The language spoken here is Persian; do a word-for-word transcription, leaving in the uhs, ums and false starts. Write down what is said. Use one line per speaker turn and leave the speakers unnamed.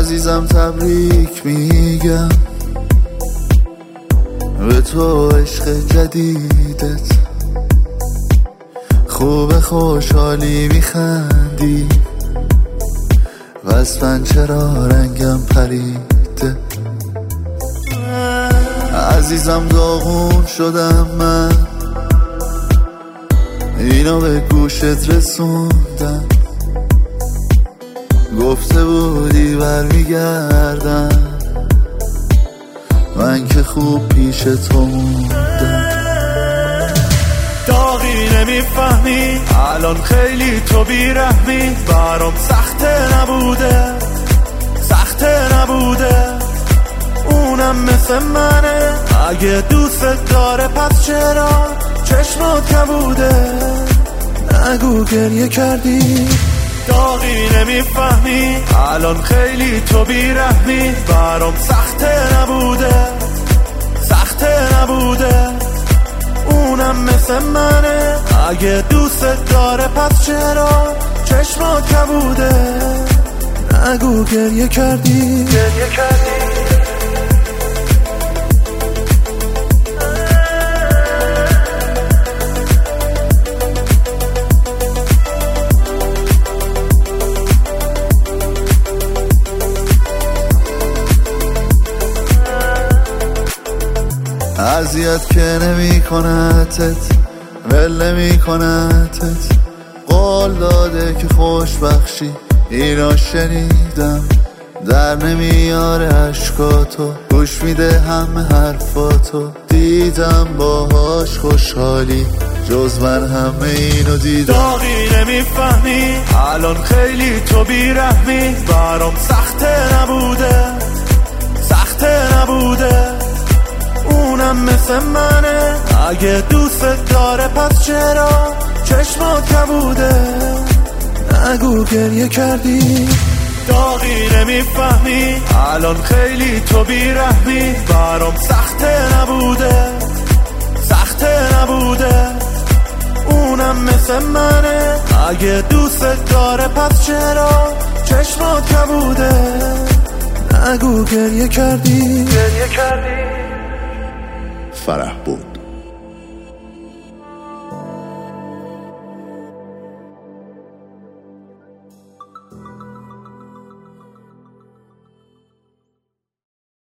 عزیزم تبریک میگم به تو عشق جدیدت، خوب خوشحالی میخندی و از پنچرا رنگم پریده. عزیزم داغون شدم من، اینو به گوشت رسوندم، گفته بودی برمیگردم، من که خوب پیش تو موندم.
داغی نمیفهمی الان خیلی تو بیرحمی، برام سخته نبوده سخته نبوده، اونم مثل منه، اگه دوست داره پس چرا چشمات کبوده؟ نگو گریه کردی. داغی نمیفهمی الان خیلی تو بیرحمی، برام سخته نبوده سخته نبوده، اونم مثل منه، اگه دوست داره پس چرا چشمات کبوده؟ نگو گریه کردی گریه کردی.
اذیت که نمی کنتت، ول نمی کنتت، قول داده که خوش بخشی، اینا شنیدم، در نمیاره عشقاتو، گوش میده همه حرفاتو، دیدم باهاش خوشحالی، جز من همه اینو دیدم.
داغی نمیفهمی الان خیلی تو بیرحمی، برام سخته نبوده سخته نبوده، اونم مثل منه، اگه دوست داره پس چرا چشمات کبوده؟ نگو گریه کردی. داغی نمیفهمی الان خیلی تو بیرحمی، برام سخته نبوده سخته نبوده، اونم مثل منه، اگه دوست داره پس چرا چشمات کبوده؟ نگو گریه کردی گریه کردی.
فرح بود.